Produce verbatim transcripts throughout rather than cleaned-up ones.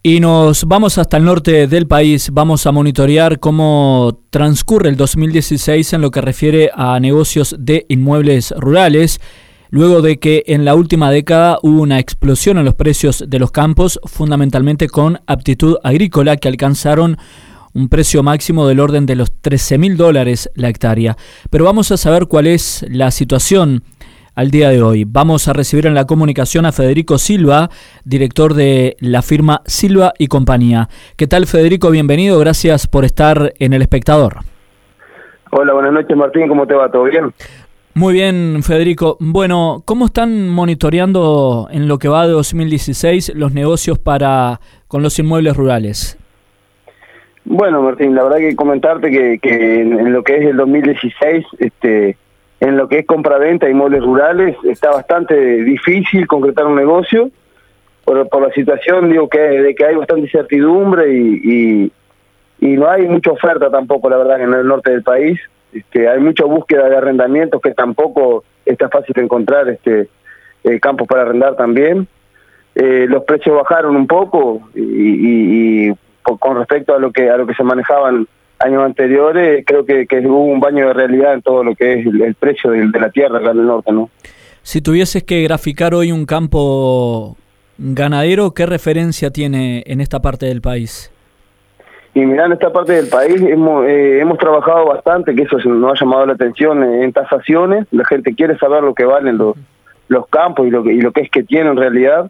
Y nos vamos hasta el norte del país, vamos a monitorear cómo transcurre el dos mil dieciséis en lo que refiere a negocios de inmuebles rurales, luego de que en la última década hubo una explosión en los precios de los campos, fundamentalmente con aptitud agrícola, que alcanzaron un precio máximo del orden de los trece mil dólares la hectárea. Pero vamos a saber cuál es la situación al día de hoy. Vamos a recibir en la comunicación a Federico Silva, director de la firma Silva y Compañía. ¿Qué tal, Federico? Bienvenido, gracias por estar en El Espectador. Hola, buenas noches, Martín, ¿cómo te va? ¿Todo bien? Muy bien, Federico. Bueno, ¿cómo están monitoreando en lo que va de dos mil dieciséis los negocios para con los inmuebles rurales? Bueno, Martín, la verdad que comentarte que, que en, en lo que es el dos mil dieciséis, este... en lo que es compraventa de inmuebles rurales, está bastante difícil concretar un negocio, por, por la situación digo que de que hay bastante incertidumbre y, y, y no hay mucha oferta tampoco, la verdad, en el norte del país. Este, hay mucha búsqueda de arrendamientos que tampoco está fácil encontrar este eh, campos para arrendar también. Eh, los precios bajaron un poco y, y, y con respecto a lo que a lo que se manejaban años anteriores, creo que, que hubo un baño de realidad en todo lo que es el, el precio de, de la tierra acá en el norte, ¿no? Si tuvieses que graficar hoy un campo ganadero, ¿qué referencia tiene en esta parte del país? Y mirá, en esta parte del país hemos, eh, hemos trabajado bastante, que eso nos ha llamado la atención en tasaciones. La gente quiere saber lo que valen los, los campos y lo que, y lo que es que tienen en realidad.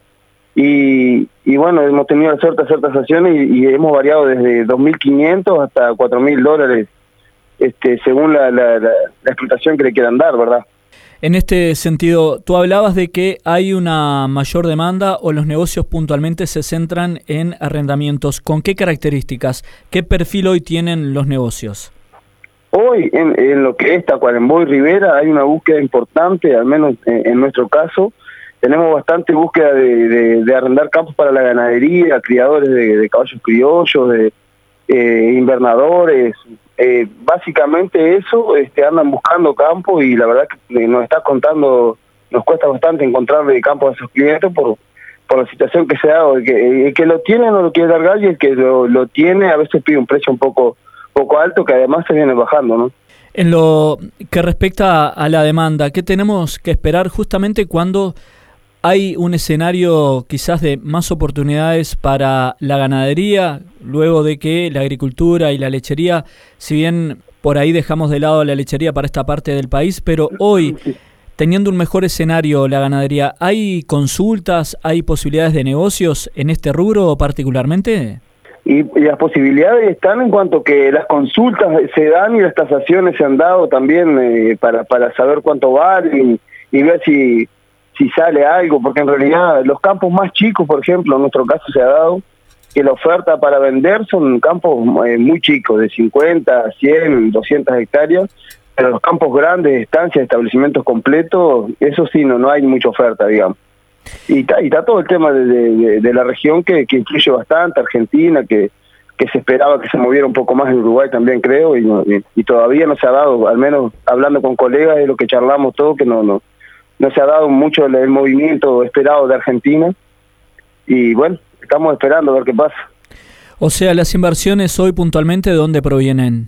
Y, y bueno, hemos tenido la suerte de hacer tasaciones y, y hemos variado desde dos mil quinientos hasta cuatro mil dólares, este, según la, la, la, la explotación que le quieran dar, ¿verdad? En este sentido, tú hablabas de que hay una mayor demanda o los negocios puntualmente se centran en arrendamientos. ¿Con qué características? ¿Qué perfil hoy tienen los negocios? Hoy, en, en lo que es Tacuarembó y Rivera, hay una búsqueda importante, al menos en, en nuestro caso. Tenemos bastante búsqueda de, de, de arrendar campos para la ganadería, criadores de, de caballos criollos, de eh, invernadores. Eh, básicamente eso, este, andan buscando campos y la verdad que nos está contando, nos cuesta bastante encontrarle campos a esos clientes por, por la situación que se ha dado. El que, el que lo tiene no lo quiere largar y el que lo, lo tiene a veces pide un precio un poco, poco alto que además se viene bajando, ¿no? En lo que respecta a la demanda, ¿qué tenemos que esperar justamente cuando hay un escenario quizás de más oportunidades para la ganadería, luego de que la agricultura y la lechería, si bien por ahí dejamos de lado la lechería para esta parte del país, pero hoy, teniendo un mejor escenario la ganadería, ¿hay consultas, hay posibilidades de negocios en este rubro particularmente? Y, y las posibilidades están en cuanto que las consultas se dan y las tasaciones se han dado también eh, para, para saber cuánto vale y, y ver si... si sale algo, porque en realidad los campos más chicos, por ejemplo, en nuestro caso se ha dado que la oferta para vender son campos eh, muy chicos, de cincuenta, cien, doscientas hectáreas, pero los campos grandes, estancias, establecimientos completos, eso sí, no, no hay mucha oferta, digamos. Y está, y está todo el tema de, de, de la región que, que influye bastante, Argentina, que, que se esperaba que se moviera un poco más en Uruguay también, creo, y, no, y, y todavía no se ha dado, al menos hablando con colegas de lo que charlamos todo, que no... no No se ha dado mucho el, el movimiento esperado de Argentina y bueno, estamos esperando a ver qué pasa. O sea, las inversiones hoy puntualmente, ¿de dónde provienen?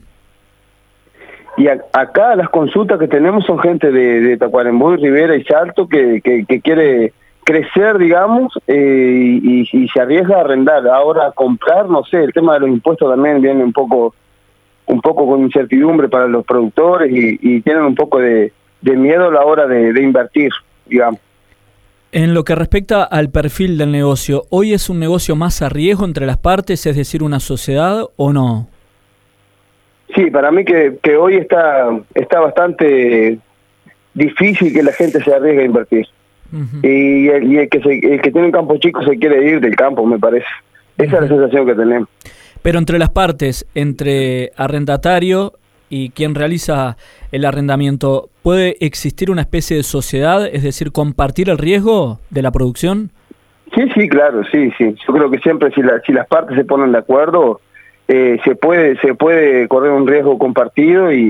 Y a, acá las consultas que tenemos son gente de, de Tacuarembó y Rivera y Salto que, que, que quiere crecer, digamos, eh, y, y se arriesga a arrendar. Ahora a comprar, no sé, el tema de los impuestos también viene un poco, un poco con incertidumbre para los productores y, y tienen un poco de... de miedo a la hora de, de invertir, digamos. En lo que respecta al perfil del negocio, ¿hoy es un negocio más a riesgo entre las partes, es decir, una sociedad o no? Sí, para mí que, que hoy está está bastante difícil que la gente se arriesgue a invertir. Uh-huh. Y, el, y el, que se, el que tiene un campo chico se quiere ir del campo, me parece. Esa uh-huh. es la sensación que tenemos. Pero entre las partes, entre arrendatario y quien realiza el arrendamiento, ¿puede existir una especie de sociedad, es decir, compartir el riesgo de la producción? Sí, sí, claro, sí, sí. Yo creo que siempre si, la, si las partes se ponen de acuerdo, eh, se puede se puede correr un riesgo compartido y,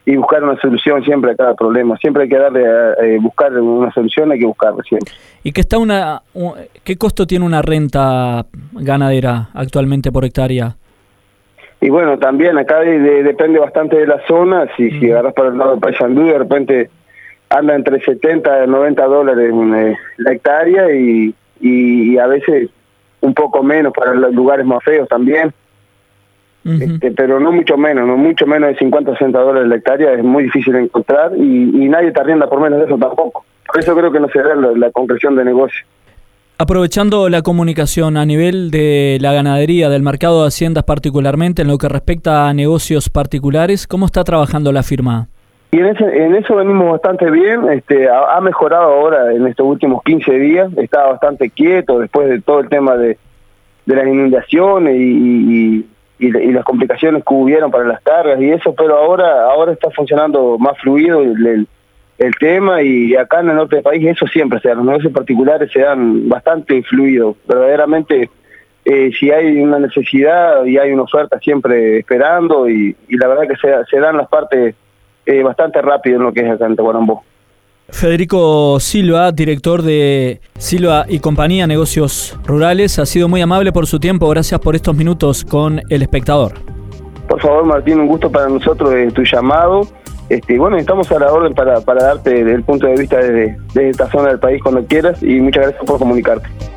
y buscar una solución siempre a cada problema. Siempre hay que darle a, a buscar una solución, hay que buscarla siempre. ¿Y qué está una, qué costo tiene una renta ganadera actualmente por hectárea? Y bueno, también acá de, de, depende bastante de la zona. Si, mm. si agarras para el lado de Paysandú, de repente anda entre setenta y noventa dólares eh, la hectárea y, y, y a veces un poco menos para los lugares más feos también. Uh-huh. Este, pero no mucho menos, no mucho menos de cincuenta o sesenta dólares la hectárea, es muy difícil de encontrar y, y nadie te arrienda por menos de eso tampoco. Por eso creo que no se da la, la concreción de negocio. Aprovechando la comunicación a nivel de la ganadería, del mercado de haciendas particularmente, en lo que respecta a negocios particulares, ¿cómo está trabajando la firma? Y en, ese, en eso venimos bastante bien, este, ha, ha mejorado ahora en estos últimos quince días, estaba bastante quieto después de todo el tema de, de las inundaciones y, y, y, y las complicaciones que hubieron para las cargas y eso, pero ahora ahora está funcionando más fluido el, el, el tema y acá en el norte del país eso siempre se da, los negocios particulares se dan bastante fluidos, verdaderamente eh, si hay una necesidad y hay una oferta siempre esperando y, y la verdad que se, se dan las partes Eh, bastante rápido en lo que es acá en Tacuarembó. Federico Silva, director de Silva y Compañía Negocios Rurales, ha sido muy amable por su tiempo. Gracias por estos minutos con El Espectador. Por favor, Martín, un gusto para nosotros eh, tu llamado. Este, bueno, estamos a la orden para, para darte el punto de vista desde, desde esta zona del país cuando quieras y muchas gracias por comunicarte.